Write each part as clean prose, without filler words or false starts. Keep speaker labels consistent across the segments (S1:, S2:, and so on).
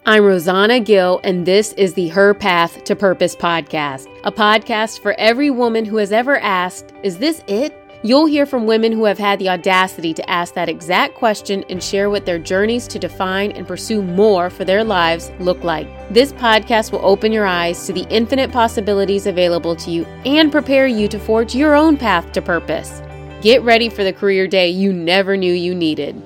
S1: I'm Rosanna Gill, and this is the Her Path to Purpose podcast, a podcast for every woman who has ever asked, is this it? You'll hear from women who have had the audacity to ask that exact question and share what their journeys to define and pursue more for their lives look like. This podcast will open your eyes to the infinite possibilities available to you and prepare you to forge your own path to purpose. Get ready for the career day you never knew you needed.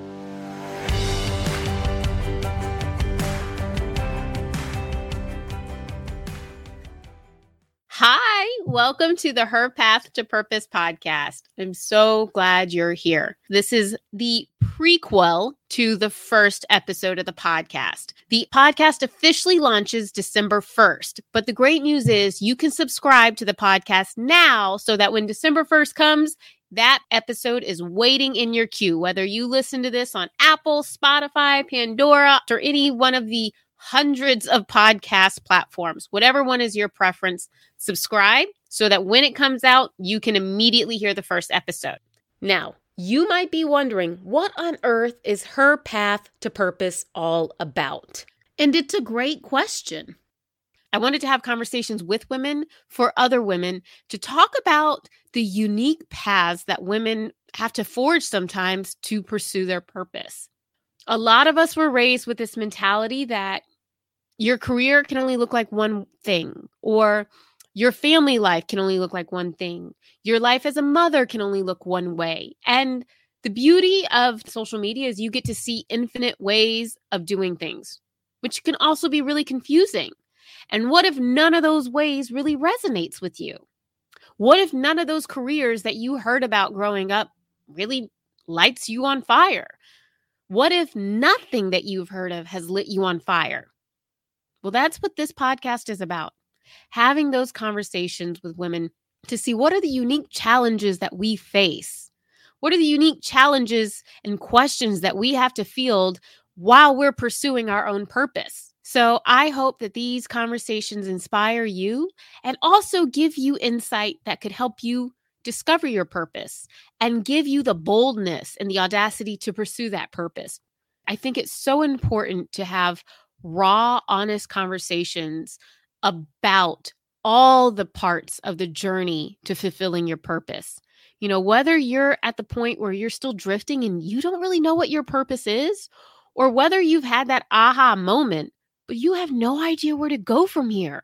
S1: Hi, welcome to the Her Path to Purpose podcast. I'm so glad you're here. This is the prequel to the first episode of the podcast. The podcast officially launches December 1st, but the great news is you can subscribe to the podcast now so that when December 1st comes, that episode is waiting in your queue. Whether you listen to this on Apple, Spotify, Pandora, or any one of the hundreds of podcast platforms, whatever one is your preference, subscribe so that when it comes out, you can immediately hear the first episode. Now, you might be wondering, what on earth is Her Path to Purpose all about? And it's a great question. I wanted to have conversations with women for other women to talk about the unique paths that women have to forge sometimes to pursue their purpose. A lot of us were raised with this mentality that your career can only look like one thing, or your family life can only look like one thing. Your life as a mother can only look one way. And the beauty of social media is you get to see infinite ways of doing things, which can also be really confusing. And what if none of those ways really resonates with you? What if none of those careers that you heard about growing up really lights you on fire? What if nothing that you've heard of has lit you on fire? Well, that's what this podcast is about. Having those conversations with women to see what are the unique challenges that we face. What are the unique challenges and questions that we have to field while we're pursuing our own purpose? So I hope that these conversations inspire you and also give you insight that could help you discover your purpose and give you the boldness and the audacity to pursue that purpose. I think it's so important to have raw, honest conversations about all the parts of the journey to fulfilling your purpose. You know, whether you're at the point where you're still drifting and you don't really know what your purpose is, or whether you've had that aha moment, but you have no idea where to go from here.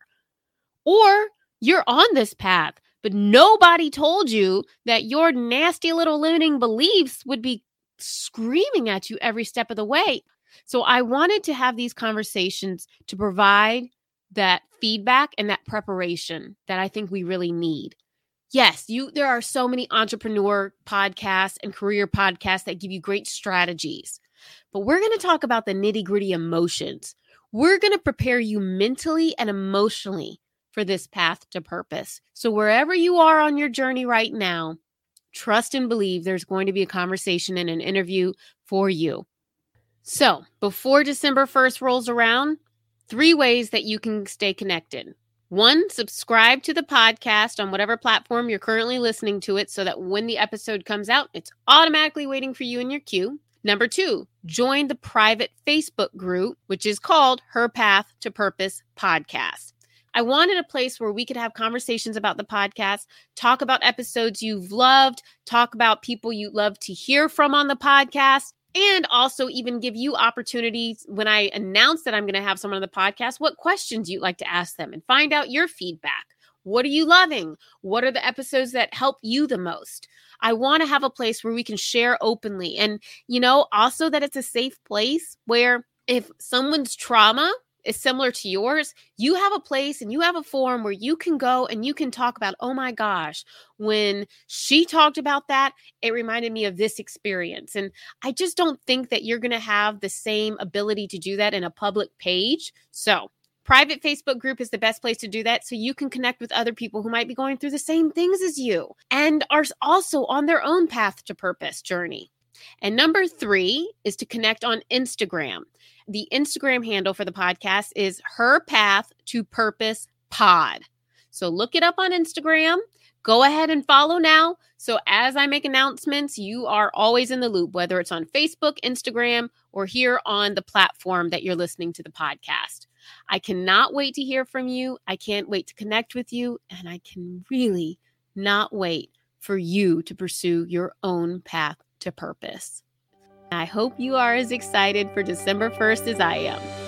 S1: Or you're on this path, but nobody told you that your nasty little limiting beliefs would be screaming at you every step of the way. So I wanted to have these conversations to provide that feedback and that preparation that I think we really need. Yes, there are so many entrepreneur podcasts and career podcasts that give you great strategies, but we're going to talk about the nitty-gritty emotions. We're going to prepare you mentally and emotionally for this path to purpose. So wherever you are on your journey right now, trust and believe there's going to be a conversation and an interview for you. So before December 1st rolls around, 3 ways that you can stay connected. 1, subscribe to the podcast on whatever platform you're currently listening to it so that when the episode comes out, it's automatically waiting for you in your queue. Number 2, join the private Facebook group, which is called Her Path to Purpose Podcast. I wanted a place where we could have conversations about the podcast, talk about episodes you've loved, talk about people you love to hear from on the podcast, and also even give you opportunities when I announce that I'm going to have someone on the podcast, what questions you'd like to ask them and find out your feedback. What are you loving? What are the episodes that help you the most? I want to have a place where we can share openly and, also that it's a safe place where if someone's trauma is similar to yours, you have a place and you have a forum where you can go and you can talk about, oh my gosh, when she talked about that, it reminded me of this experience. And I just don't think that you're going to have the same ability to do that in a public page. So private Facebook group is the best place to do that so you can connect with other people who might be going through the same things as you and are also on their own path to purpose journey. And number 3 is to connect on Instagram. The Instagram handle for the podcast is Her Path to Purpose Pod. So look it up on Instagram. Go ahead and follow now. So as I make announcements, you are always in the loop, whether it's on Facebook, Instagram, or here on the platform that you're listening to the podcast. I cannot wait to hear from you. I can't wait to connect with you. And I can really not wait for you to pursue your own path to purpose. I hope you are as excited for December 1st as I am.